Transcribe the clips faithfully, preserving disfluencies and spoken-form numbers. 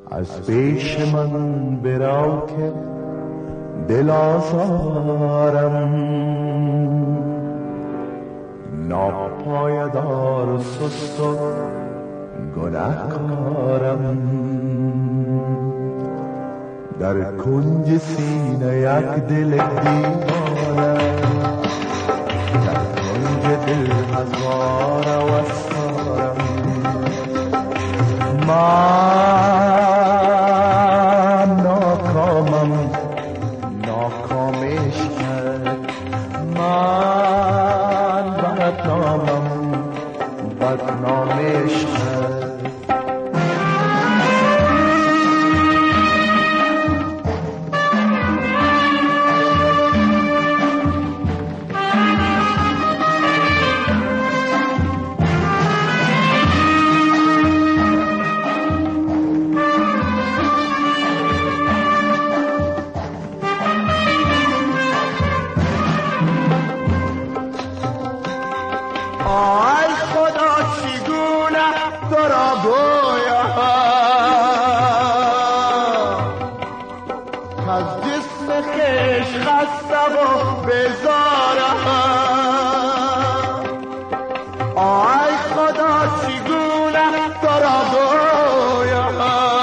از پیش من برو که دل آزارم، ناپایدار و سست و گناهکارم. در کنج سینه یک دل دیوانه، در کنج دل هزار وستارم. من ناکامم، ناکام عشقت. من بدنامم، بدنام عشقت. آی خدا چگونه تو را گویم که از جسم خویش خسته و بیزارم. آی خدا چگونه تو را گویم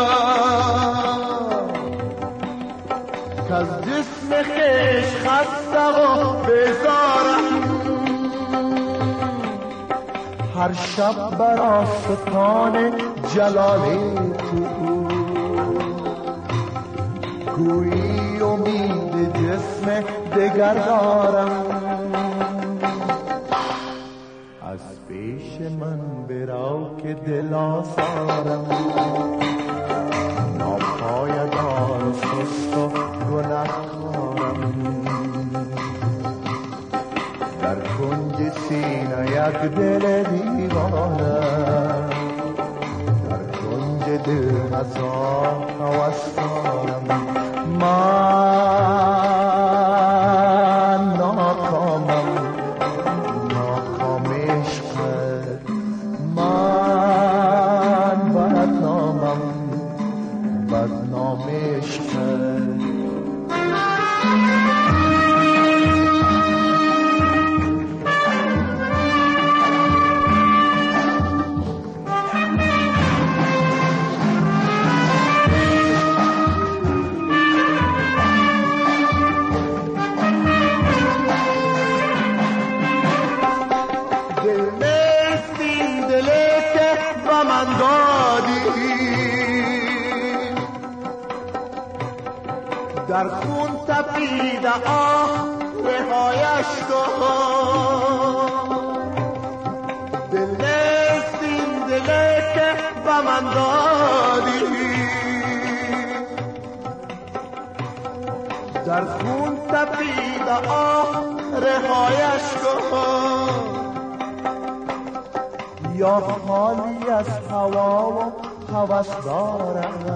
که از جسم خویش خسته و بیزارم. هر شب بر آستان جلال تو گویی امید جسم دگر دارم. از پیش من برو که دل آزارم، ناپایدار و سست و گناهکارم. در کنج سینه یک دل دیوانه، در کنج دل هزار هوسارم. من ناکامم، ناکام عشقت. من بدنامم، بدنام عشقت. من دادی در خون تپیده آه رهایش کن. دل نیست این دلی که به من دادی در خون تپیده آه رهایش کن. یا خالی از هوا و هوس دارد،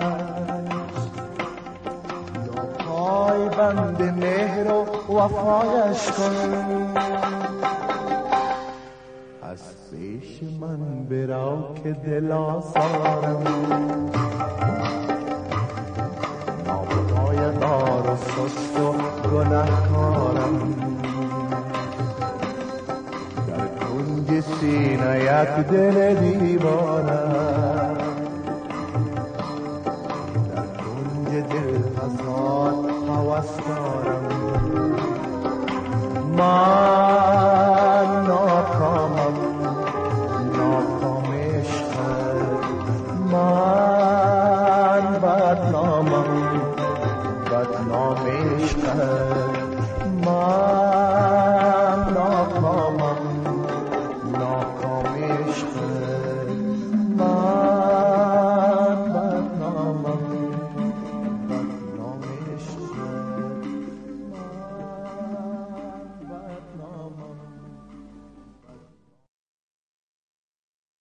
یا پای بند مهر و وفایش کن. از پیش من برو که دل آزارم، ناپایدار و سست و گناهکارم. سینه یک دل دیوار